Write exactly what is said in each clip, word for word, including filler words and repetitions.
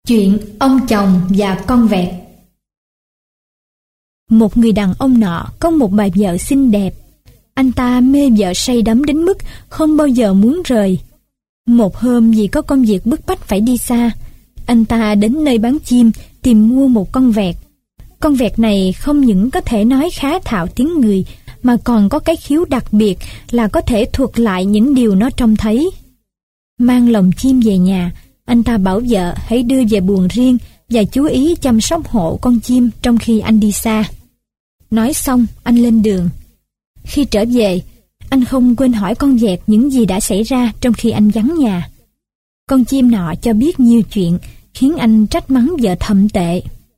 Chuyện ông chồng và con vẹt. Một người đàn ông nọ có một bà vợ xinh đẹp. Anh ta mê vợ say đắm đến mức không bao giờ muốn rời. Một hôm vì có công việc bức bách phải đi xa, anh ta đến nơi bán chim tìm mua một con vẹt. Con vẹt này không những có thể nói khá thạo tiếng người, mà còn có cái khiếu đặc biệt là có thể thuật lại những điều nó trông thấy. Mang lồng chim về nhà, anh ta bảo vợ hãy đưa về buồng riêng và chú ý chăm sóc hộ con chim trong khi anh đi xa. Nói xong, anh lên đường. Khi trở về, anh không quên hỏi con vẹt những gì đã xảy ra trong khi anh vắng nhà. Con chim nọ cho biết nhiều chuyện, khiến anh trách mắng vợ thậm tệ.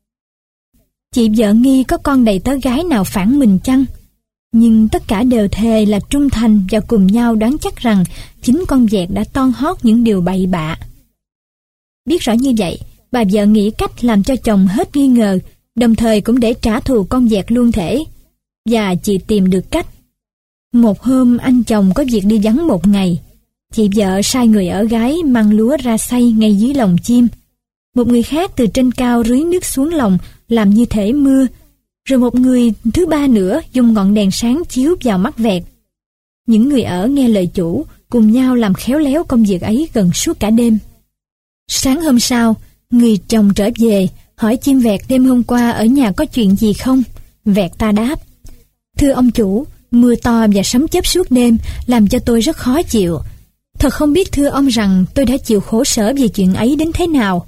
Chị vợ nghi có con đầy tớ gái nào phản mình chăng? Nhưng tất cả đều thề là trung thành và cùng nhau đoán chắc rằng chính con vẹt đã toan hót những điều bậy bạ. Biết rõ như vậy, bà vợ nghĩ cách làm cho chồng hết nghi ngờ, đồng thời cũng để trả thù con vẹt luôn thể. Và chị tìm được cách. Một hôm anh chồng có việc đi vắng một ngày. Chị vợ sai người ở gái mang lúa ra xay ngay dưới lồng chim. Một người khác từ trên cao rưới nước xuống lồng làm như thể mưa. Rồi một người thứ ba nữa dùng ngọn đèn sáng chiếu vào mắt vẹt. Những người ở nghe lời chủ, cùng nhau làm khéo léo công việc ấy gần suốt cả đêm. Sáng hôm sau, người chồng trở về, hỏi chim vẹt đêm hôm qua ở nhà có chuyện gì không? Vẹt ta đáp: thưa ông chủ, mưa to và sấm chớp suốt đêm làm cho tôi rất khó chịu. Thật không biết thưa ông rằng tôi đã chịu khổ sở vì chuyện ấy đến thế nào.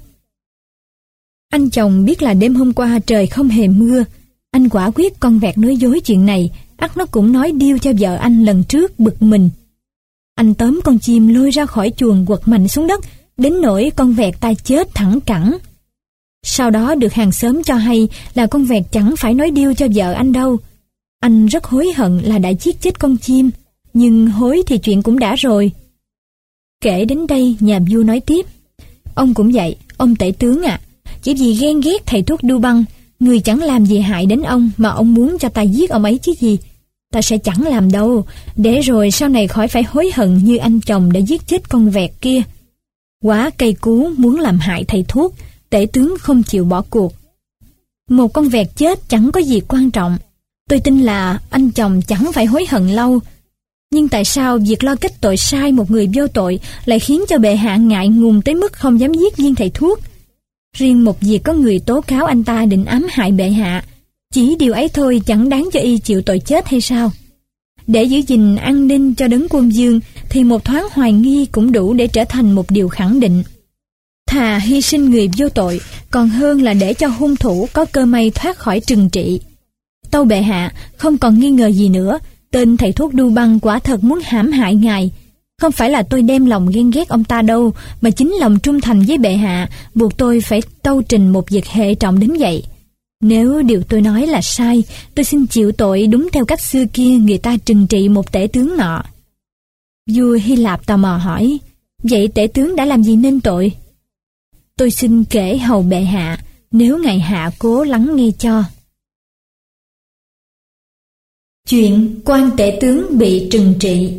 Anh chồng biết là đêm hôm qua trời không hề mưa. Anh quả quyết con vẹt nói dối chuyện này, ắt nó cũng nói điêu cho vợ anh lần trước, bực mình. Anh tóm con chim lôi ra khỏi chuồng quật mạnh xuống đất, đến nỗi con vẹt ta chết thẳng cẳng. Sau đó được hàng xóm cho hay là con vẹt chẳng phải nói điêu cho vợ anh đâu. Anh rất hối hận là đã giết chết con chim, nhưng hối thì chuyện cũng đã rồi. Kể đến đây, nhà vua nói tiếp: ông cũng vậy, ông tể tướng ạ, à, chỉ vì ghen ghét thầy thuốc đu băng, người chẳng làm gì hại đến ông mà ông muốn cho ta giết ông ấy chứ gì. Ta sẽ chẳng làm đâu, để rồi sau này khỏi phải hối hận như anh chồng đã giết chết con vẹt kia. Quá cay cú muốn làm hại thầy thuốc, tể tướng không chịu bỏ cuộc. Một con vẹt chết chẳng có gì quan trọng. Tôi tin là anh chồng chẳng phải hối hận lâu. Nhưng tại sao việc lo kết tội sai một người vô tội lại khiến cho bệ hạ ngại ngùng tới mức không dám giết viên thầy thuốc? Riêng một việc có người tố cáo anh ta định ám hại bệ hạ, chỉ điều ấy thôi chẳng đáng cho y chịu tội chết hay sao? Để giữ gìn an ninh cho đấng quân vương thì một thoáng hoài nghi cũng đủ để trở thành một điều khẳng định. Thà hy sinh người vô tội còn hơn là để cho hung thủ có cơ may thoát khỏi trừng trị. Tâu bệ hạ, không còn nghi ngờ gì nữa, tên thầy thuốc đu băng quả thật muốn hãm hại ngài. Không phải là tôi đem lòng ghen ghét ông ta đâu, mà chính lòng trung thành với bệ hạ buộc tôi phải tâu trình một việc hệ trọng đến vậy. Nếu điều tôi nói là sai, tôi xin chịu tội đúng theo cách xưa kia người ta trừng trị một tể tướng nọ. Vua Hy Lạp tò mò hỏi: vậy tể tướng đã làm gì nên tội? Tôi xin kể hầu bệ hạ, nếu ngài hạ cố lắng nghe cho. Chuyện quan tể tướng bị trừng trị.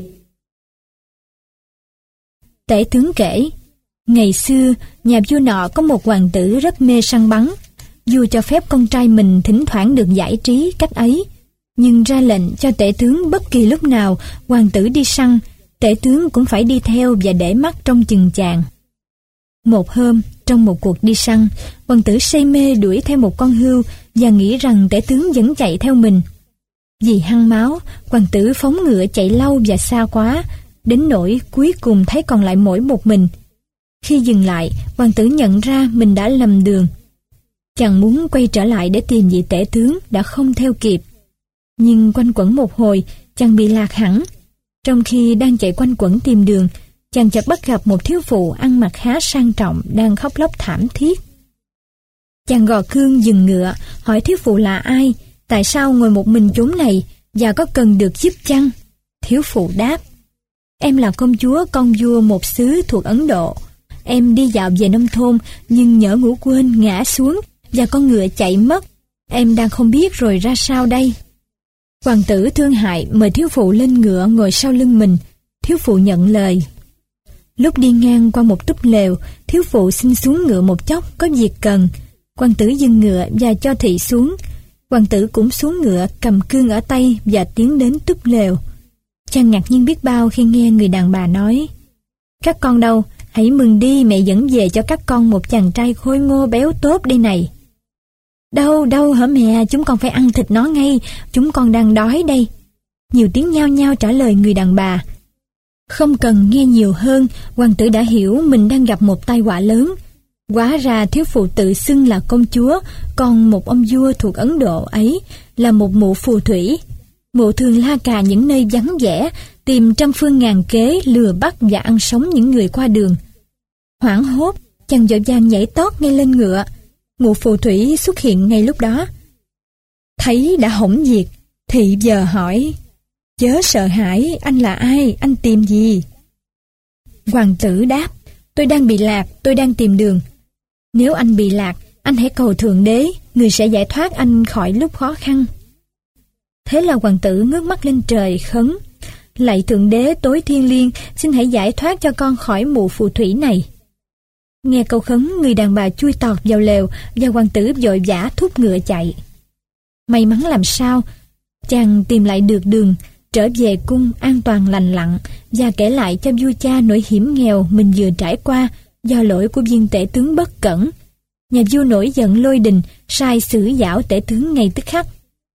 Tể tướng kể: ngày xưa, nhà vua nọ có một hoàng tử rất mê săn bắn. Vua cho phép con trai mình thỉnh thoảng được giải trí cách ấy, nhưng ra lệnh cho tể tướng bất kỳ lúc nào hoàng tử đi săn, tể tướng cũng phải đi theo và để mắt trong chừng chàng. Một hôm, trong một cuộc đi săn, hoàng tử say mê đuổi theo một con hươu và nghĩ rằng tể tướng vẫn chạy theo mình. Vì hăng máu, hoàng tử phóng ngựa chạy lâu và xa quá, đến nỗi cuối cùng thấy còn lại mỗi một mình. Khi dừng lại, hoàng tử nhận ra mình đã lầm đường. Chàng muốn quay trở lại để tìm vị tể tướng đã không theo kịp. Nhưng quanh quẩn một hồi, chàng bị lạc hẳn. Trong khi đang chạy quanh quẩn tìm đường, chàng chợt bắt gặp một thiếu phụ ăn mặc khá sang trọng đang khóc lóc thảm thiết. Chàng gò cương dừng ngựa, hỏi thiếu phụ là ai, tại sao ngồi một mình chốn này và có cần được giúp chăng? Thiếu phụ đáp: em là công chúa con vua một xứ thuộc Ấn Độ. Em đi dạo về nông thôn nhưng nhỡ ngủ quên ngã xuống và con ngựa chạy mất. Em đang không biết rồi ra sao đây. Hoàng tử thương hại mời thiếu phụ lên ngựa ngồi sau lưng mình. Thiếu phụ nhận lời. Lúc đi ngang qua một túp lều, thiếu phụ xin xuống ngựa một chốc, có việc cần. Quan tử dừng ngựa và cho thị xuống. Quan tử cũng xuống ngựa, cầm cương ở tay và tiến đến túp lều. Chàng ngạc nhiên biết bao khi nghe người đàn bà nói: "Các con đâu, hãy mừng đi, mẹ dẫn về cho các con một chàng trai khôi ngô béo tốt đây này." "Đâu, đâu hả mẹ, chúng con phải ăn thịt nó ngay, chúng con đang đói đây." Nhiều tiếng nhao nhao trả lời người đàn bà. Không cần nghe nhiều hơn, hoàng tử đã hiểu mình đang gặp một tai họa lớn. Hóa ra thiếu phụ tự xưng là công chúa, còn một ông vua thuộc Ấn Độ ấy là một mụ phù thủy. Mụ thường la cà những nơi vắng vẻ, tìm trăm phương ngàn kế lừa bắt và ăn sống những người qua đường. Hoảng hốt, chàng vội vàng nhảy tót ngay lên ngựa. Mụ phù thủy xuất hiện ngay lúc đó. Thấy đã hỏng việc, thị giờ hỏi: "Chớ sợ hãi, anh là ai, anh tìm gì?" Hoàng tử đáp: "Tôi đang bị lạc, tôi đang tìm đường. Nếu anh bị lạc, anh hãy cầu Thượng Đế, người sẽ giải thoát anh khỏi lúc khó khăn." Thế là hoàng tử ngước mắt lên trời khấn: "Lạy Thượng Đế tối thiêng liêng, xin hãy giải thoát cho con khỏi mụ phù thủy này." Nghe câu khấn, người đàn bà chui tọt vào lều và hoàng tử vội vã thúc ngựa chạy. May mắn làm sao, chàng tìm lại được đường, trở về cung an toàn lành lặn và kể lại cho vua cha nỗi hiểm nghèo mình vừa trải qua do lỗi của viên tể tướng bất cẩn. Nhà vua nổi giận lôi đình, sai xử giảo tể tướng ngay tức khắc.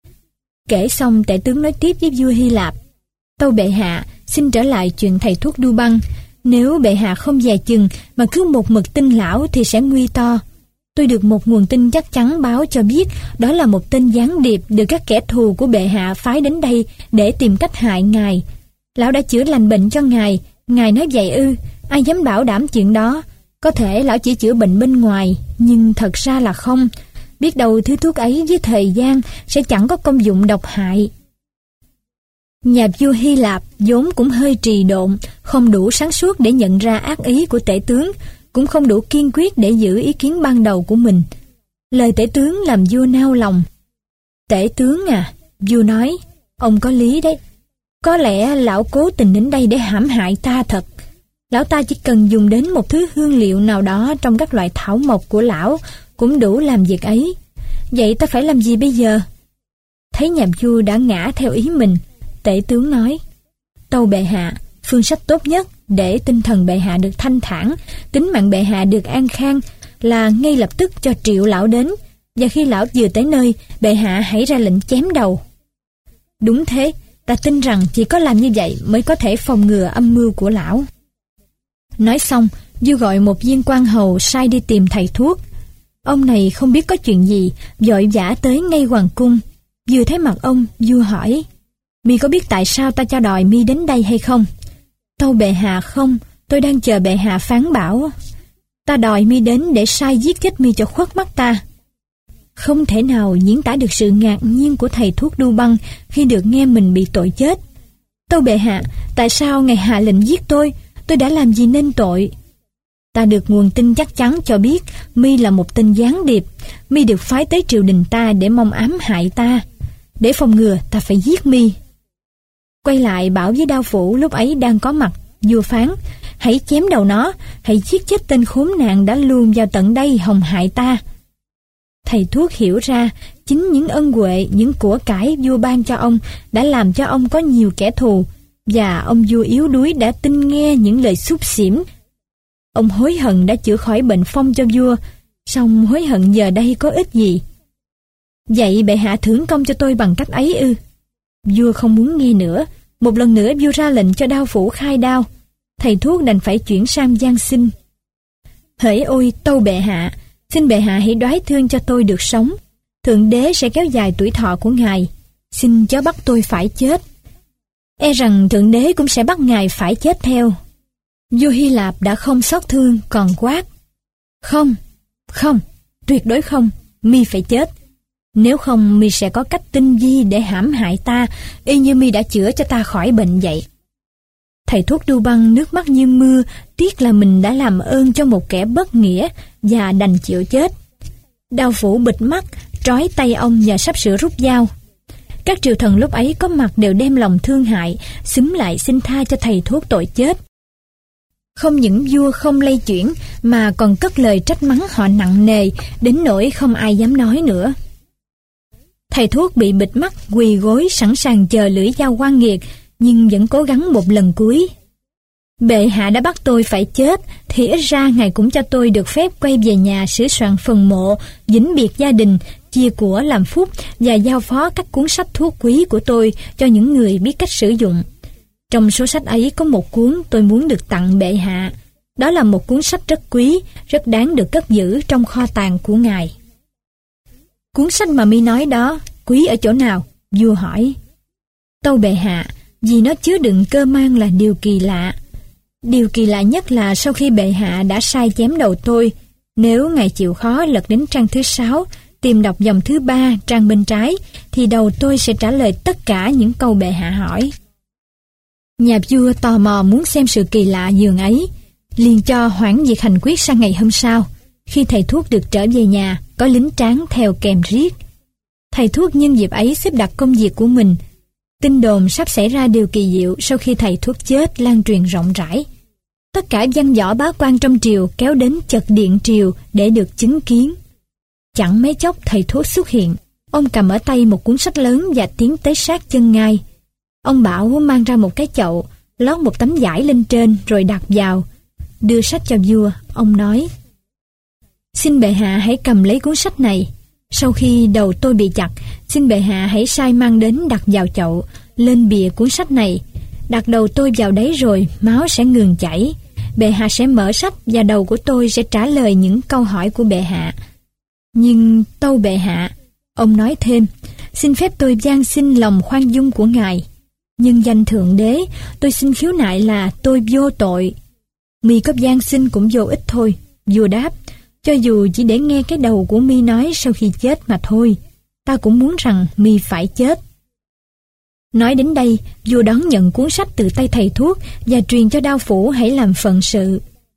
Kể xong, tể tướng nói tiếp với vua Hy Lạp: "Tâu bệ hạ, xin trở lại chuyện thầy thuốc đu băng. Nếu bệ hạ không dè chừng mà cứ một mực tin lão thì sẽ nguy to. Tôi được một nguồn tin chắc chắn báo cho biết đó là một tên gián điệp được các kẻ thù của bệ hạ phái đến đây để tìm cách hại ngài. Lão đã chữa lành bệnh cho ngài. Ngài nói vậy ư? Ai dám bảo đảm chuyện đó? Có thể lão chỉ chữa bệnh bên ngoài, nhưng thật ra là không. Biết đâu thứ thuốc ấy với thời gian sẽ chẳng có công dụng độc hại." Nhà vua Hy Lạp vốn cũng hơi trì độn, không đủ sáng suốt để nhận ra ác ý của tể tướng, cũng không đủ kiên quyết để giữ ý kiến ban đầu của mình. Lời tể tướng làm vua nao lòng. "Tể tướng à," vua nói, "ông có lý đấy. Có lẽ lão cố tình đến đây để hãm hại ta thật. Lão ta chỉ cần dùng đến một thứ hương liệu nào đó trong các loại thảo mộc của lão cũng đủ làm việc ấy. Vậy ta phải làm gì bây giờ?" Thấy nhà vua đã ngã theo ý mình, tể tướng nói: "Tâu bệ hạ, phương sách tốt nhất để tinh thần bệ hạ được thanh thản, tính mạng bệ hạ được an khang là ngay lập tức cho triệu lão đến, và khi lão vừa tới nơi, bệ hạ hãy ra lệnh chém đầu." "Đúng thế, ta tin rằng chỉ có làm như vậy mới có thể phòng ngừa âm mưu của lão." Nói xong, vua gọi một viên quan hầu sai đi tìm thầy thuốc. Ông này không biết có chuyện gì, vội vã tới ngay hoàng cung. Vừa thấy mặt ông, vua hỏi: "Mi có biết tại sao ta cho đòi mi đến đây hay không?" "Tâu bệ hạ không, tôi đang chờ bệ hạ phán bảo." "Ta đòi mi đến để sai giết chết mi cho khuất mắt ta." Không thể nào diễn tả được sự ngạc nhiên của thầy thuốc đu băng khi được nghe mình bị tội chết. "Tâu bệ hạ, tại sao ngài hạ lệnh giết tôi? Tôi đã làm gì nên tội?" "Ta được nguồn tin chắc chắn cho biết mi là một tên gián điệp. Mi được phái tới triều đình ta để mong ám hại ta. Để phòng ngừa, ta phải giết mi." Quay lại bảo với đao phủ lúc ấy đang có mặt, vua phán: "Hãy chém đầu nó, hãy giết chết tên khốn nạn đã luồn vào tận đây hòng hại ta." Thầy thuốc hiểu ra chính những ân huệ, những của cải vua ban cho ông đã làm cho ông có nhiều kẻ thù, và ông vua yếu đuối đã tin nghe những lời xúc xỉm. Ông hối hận đã chữa khỏi bệnh phong cho vua, song hối hận giờ đây có ích gì. "Vậy bệ hạ thưởng công cho tôi bằng cách ấy ư?" Vua không muốn nghe nữa. Một lần nữa vua ra lệnh cho đao phủ khai đao. Thầy thuốc đành phải chuyển sang van xin: "Hỡi ôi tâu bệ hạ, xin bệ hạ hãy đoái thương cho tôi được sống. Thượng đế sẽ kéo dài tuổi thọ của ngài. Xin chớ bắt tôi phải chết. E rằng thượng đế cũng sẽ bắt ngài phải chết theo." Vua Hy Lạp đã không xót thương, còn quát: "Không, không, tuyệt đối không, mi phải chết. Nếu không, mi sẽ có cách tinh vi để hãm hại ta, y như mi đã chữa cho ta khỏi bệnh vậy." Thầy thuốc đu băng nước mắt như mưa, tiếc là mình đã làm ơn cho một kẻ bất nghĩa và đành chịu chết. Đao phủ bịt mắt, trói tay ông và sắp sửa rút dao. Các triều thần lúc ấy có mặt đều đem lòng thương hại, xúm lại xin tha cho thầy thuốc tội chết. Không những vua không lay chuyển mà còn cất lời trách mắng họ nặng nề đến nỗi không ai dám nói nữa. Thầy thuốc bị bịt mắt quỳ gối sẵn sàng chờ lưỡi dao oan nghiệt, nhưng vẫn cố gắng một lần cuối. Bệ hạ đã bắt tôi phải chết, thì ít ra ngài cũng cho tôi được phép quay về nhà sửa soạn phần mộ, vĩnh biệt gia đình, chia của làm phúc và giao phó các cuốn sách thuốc quý của tôi cho những người biết cách sử dụng. Trong số sách ấy có một cuốn tôi muốn được tặng bệ hạ. Đó là một cuốn sách rất quý, rất đáng được cất giữ trong kho tàng của ngài. Cuốn sách mà mi nói đó, quý ở chỗ nào? Vua hỏi. Tâu bệ hạ, vì nó chứa đựng cơ man là điều kỳ lạ. Điều kỳ lạ nhất là sau khi bệ hạ đã sai chém đầu tôi, nếu ngài chịu khó lật đến trang thứ sáu, tìm đọc dòng thứ ba, trang bên trái, thì đầu tôi sẽ trả lời tất cả những câu bệ hạ hỏi. Nhà vua tò mò muốn xem sự kỳ lạ dường ấy, liền cho hoãn việc hành quyết sang ngày hôm sau. Khi thầy thuốc được trở về nhà, có lính tráng theo kèm riết. Thầy thuốc nhân dịp ấy xếp đặt công việc của mình. Tin đồn sắp xảy ra điều kỳ diệu sau khi thầy thuốc chết lan truyền rộng rãi. Tất cả văn võ bá quan trong triều kéo đến chật điện triều để được chứng kiến. Chẳng mấy chốc thầy thuốc xuất hiện. Ông cầm ở tay một cuốn sách lớn và tiến tới sát chân ngai. Ông bảo mang ra một cái chậu, lót một tấm vải lên trên rồi đặt vào. Đưa sách cho vua, ông nói: Xin bệ hạ hãy cầm lấy cuốn sách này. Sau khi đầu tôi bị chặt, xin bệ hạ hãy sai mang đến đặt vào chậu, lên bìa cuốn sách này. Đặt đầu tôi vào đấy rồi, máu sẽ ngừng chảy. Bệ hạ sẽ mở sách và đầu của tôi sẽ trả lời những câu hỏi của bệ hạ. Nhưng tâu bệ hạ, ông nói thêm, xin phép tôi van xin lòng khoan dung của ngài. Nhưng danh thượng đế, tôi xin khiếu nại là tôi vô tội. Mi có van xin cũng vô ích thôi. Vua đáp, cho dù chỉ để nghe cái đầu của mi nói sau khi chết mà thôi, ta cũng muốn rằng mi phải chết. Nói đến đây, vua đón nhận cuốn sách từ tay thầy thuốc và truyền cho đao phủ hãy làm phận sự.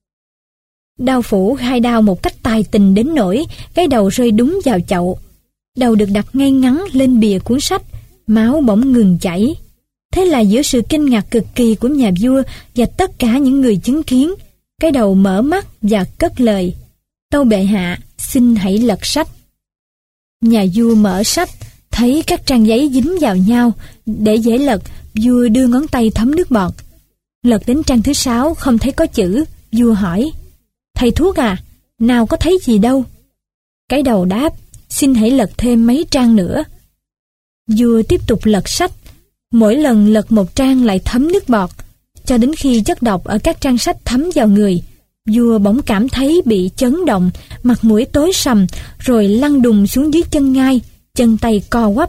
Đao phủ khai đao một cách tài tình đến nỗi cái đầu rơi đúng vào chậu. Đầu được đặt ngay ngắn lên bìa cuốn sách, máu bỗng ngừng chảy. Thế là giữa sự kinh ngạc cực kỳ của nhà vua và tất cả những người chứng kiến, cái đầu mở mắt và cất lời: Tâu bệ hạ, xin hãy lật sách. Nhà vua mở sách, thấy các trang giấy dính vào nhau. Để dễ lật, vua đưa ngón tay thấm nước bọt. Lật đến trang thứ sáu không thấy có chữ. Vua hỏi: Thầy thuốc à, nào có thấy gì đâu? Cái đầu đáp: Xin hãy lật thêm mấy trang nữa. Vua tiếp tục lật sách. Mỗi lần lật một trang lại thấm nước bọt, cho đến khi chất độc ở các trang sách thấm vào người. Vua bỗng cảm thấy bị chấn động, mặt mũi tối sầm, rồi lăn đùng xuống dưới chân ngai, chân tay co quắp.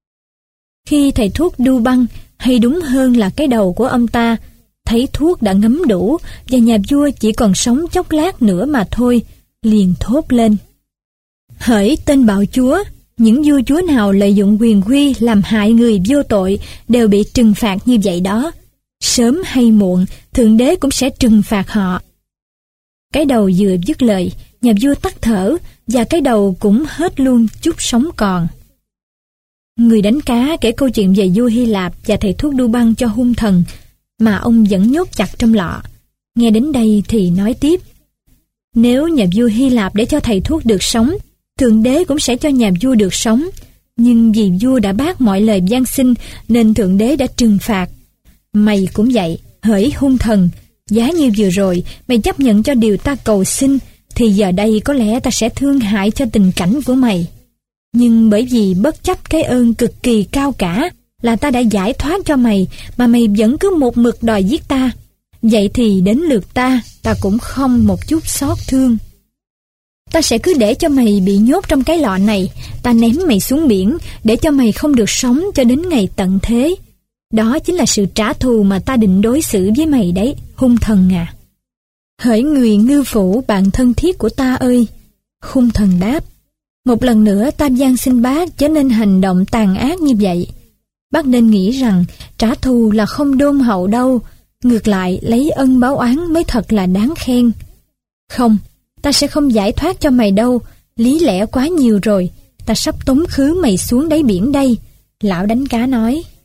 Khi thầy thuốc đu băng, hay đúng hơn là cái đầu của ông ta, thấy thuốc đã ngấm đủ và nhà vua chỉ còn sống chốc lát nữa mà thôi, liền thốt lên: Hỡi tên bạo chúa, những vua chúa nào lợi dụng quyền quy làm hại người vô tội đều bị trừng phạt như vậy đó. Sớm hay muộn, thượng đế cũng sẽ trừng phạt họ. Cái đầu vừa dứt lời, nhà vua tắt thở và cái đầu cũng hết luôn chút sống còn. Người đánh cá kể câu chuyện về vua Hy Lạp và thầy thuốc đu băng cho hung thần mà ông vẫn nhốt chặt trong lọ. Nghe đến đây thì nói tiếp: Nếu nhà vua Hy Lạp để cho thầy thuốc được sống, thượng đế cũng sẽ cho nhà vua được sống. Nhưng vì vua đã bác mọi lời van xin nên thượng đế đã trừng phạt. Mày cũng vậy, hỡi hung thần, giá như vừa rồi mày chấp nhận cho điều ta cầu xin, thì giờ đây có lẽ ta sẽ thương hại cho tình cảnh của mày. Nhưng bởi vì bất chấp cái ơn cực kỳ cao cả là ta đã giải thoát cho mày, mà mày vẫn cứ một mực đòi giết ta, vậy thì đến lượt ta, ta cũng không một chút xót thương. Ta sẽ cứ để cho mày bị nhốt trong cái lọ này, ta ném mày xuống biển để cho mày không được sống cho đến ngày tận thế. Đó chính là sự trả thù mà ta định đối xử với mày đấy, hung thần à. Hỡi người ngư phủ bạn thân thiết của ta ơi. Hung thần đáp: Một lần nữa ta van xin bác chớ nên hành động tàn ác như vậy. Bác nên nghĩ rằng trả thù là không đôn hậu đâu, ngược lại lấy ân báo oán mới thật là đáng khen. Không, ta sẽ không giải thoát cho mày đâu, lý lẽ quá nhiều rồi, ta sắp tống khứ mày xuống đáy biển đây. Lão đánh cá nói.